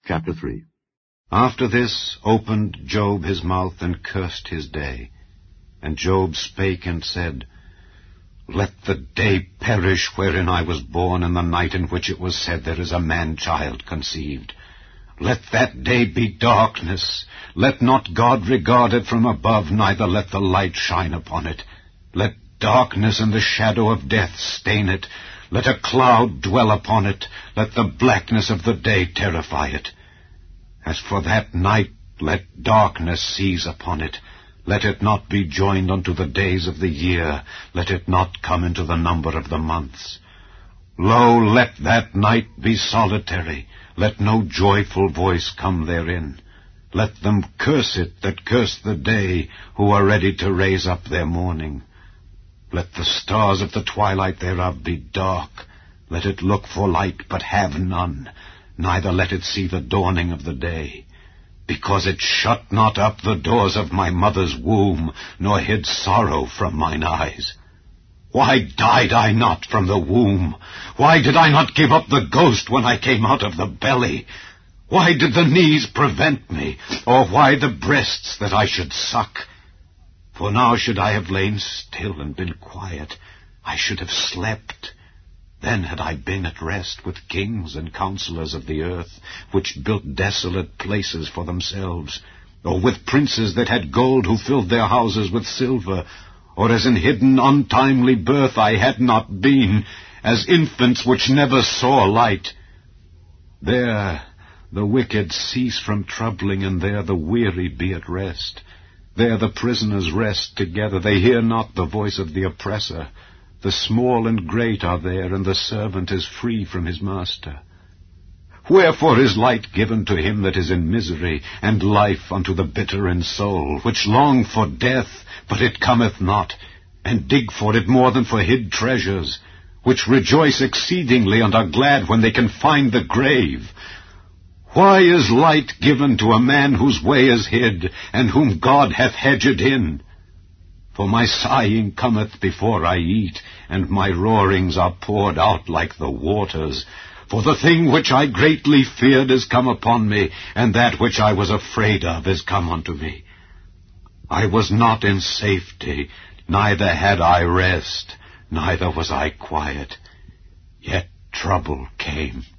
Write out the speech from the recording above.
Chapter 3. After this opened Job his mouth and cursed his day. And Job spake and said, Let the day perish wherein I was born, and the night in which it was said, There is a man-child conceived. Let that day be darkness. Let not God regard it from above, neither let the light shine upon it. Let darkness and the shadow of death stain it. Let a cloud dwell upon it. Let the blackness of the day terrify it. As for that night, let darkness seize upon it. Let it not be joined unto the days of the year. Let it not come into the number of the months. Lo, let that night be solitary. Let no joyful voice come therein. Let them curse it that curse the day, who are ready to raise up their mourning. Let the stars of the twilight thereof be dark. Let it look for light, but have none. Neither let it see the dawning of the day. Because it shut not up the doors of my mother's womb, nor hid sorrow from mine eyes. Why died I not from the womb? Why did I not give up the ghost when I came out of the belly? Why did the knees prevent me, or why the breasts that I should suck? For now should I have lain still and been quiet, I should have slept. Then had I been at rest with kings and counselors of the earth, which built desolate places for themselves, or with princes that had gold, who filled their houses with silver, or as in hidden untimely birth I had not been, as infants which never saw light. There the wicked cease from troubling, and there the weary be at rest. There the prisoners rest together, they hear not the voice of the oppressor. The small and great are there, and the servant is free from his master. Wherefore is light given to him that is in misery, and life unto the bitter in soul, which long for death, but it cometh not, and dig for it more than for hid treasures, which rejoice exceedingly, and are glad when they can find the grave? Why is light given to a man whose way is hid, and whom God hath hedged in? For my sighing cometh before I eat, and my roarings are poured out like the waters. For the thing which I greatly feared is come upon me, and that which I was afraid of is come unto me. I was not in safety, neither had I rest, neither was I quiet. Yet trouble came.